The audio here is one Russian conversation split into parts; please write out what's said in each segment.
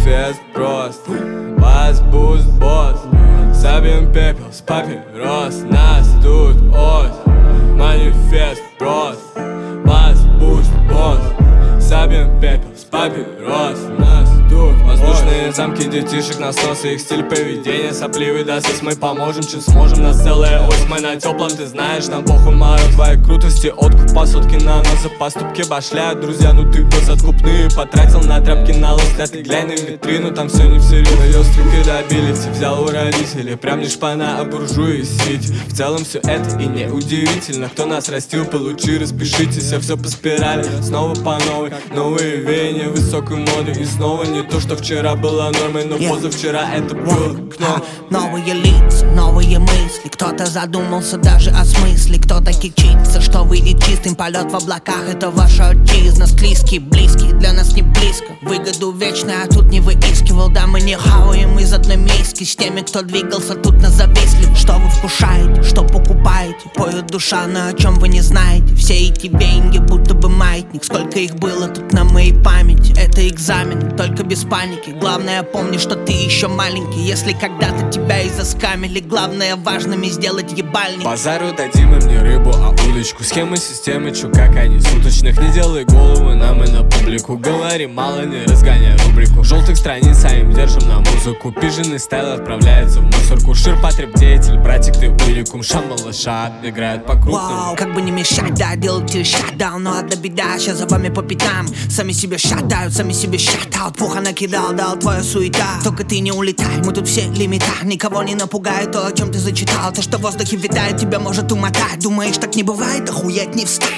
Манифест прост, бас, буст, босс. Забьем пепел с папирос, нас тут ось. Манифест прост, бас, буст, босс. Забьем пепел с папирос, нас тут воздушные замки детишек, насосы, их стиль поведения сопливый, да, сись мы поможем, чем сможем. Нас целая ось, мы на теплом, ты знаешь, нам похуй морок твоей крутости. Откуп по сотке на нос, за поступки башляют друзья, ну ты год откупные потратил на тряпки на лост. Да ты глянь на витрину, там все не всерьез. Ее стрелки добились, взял у родителей, прям не шпана, а буржуи сить. В целом все это и не удивительно, кто нас растил, получи, распишитесь, а все по спирали, снова по новой. Новые веяния высокой моды, и снова не то, что вчера было нормой, но позавчера это было окно. Новые лица, новые мысли, кто-то задумался даже о смысле, кто-то кичится, что выйдет чистым. Полет в облаках — это ваша отчизна. Склизкий, близкий, для нас не близко. Выгоду вечную, а тут не выискивал. Да, мы не хаваем из одной миски с теми, кто двигался тут на завистливо. Что вы вкушаете, что покупаете, поет душа, но о чем вы не знаете. Все эти деньги будто бы маятник, сколько их было тут на моей памяти. Это экзамен, только без паники. Главное, помни, что ты еще маленький. Если когда-то тебя и заскамили, главное важными сделать ебальник. Базару дадим им не рыбу, а удочку. Схемы системы, чё как они суточных. Не делай головы нам и на публику. Говори мало, не разгоняй рубрику. Желтых страниц, а им держим на музыку. Пиженный стайл отправляется в мусорку. Ширпотреб деятель, братик ты уникум. Шамалыша играют по крупному. Как бы не мешать, да, делайте шатдаун. Но одна беда, сейчас за вами по пятам. Сами себе шатают, сами себе шатаут. Пуха накидал, дал твоя суета. Только ты не улетай, мы тут все лимита. Никого не напугает то, о чем ты зачитал. То, что в воздухе витает, тебя может умотать. Думаешь, так не бывает, охуеть не встать.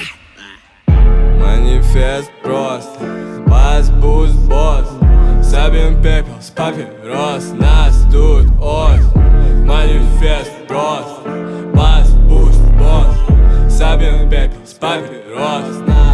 Манифест прост, бас, буст, босс. Забьем пепел с папирос, нас тут ось. Манифест прост, бас, буст, босс. Забьем пепел с папирос, нас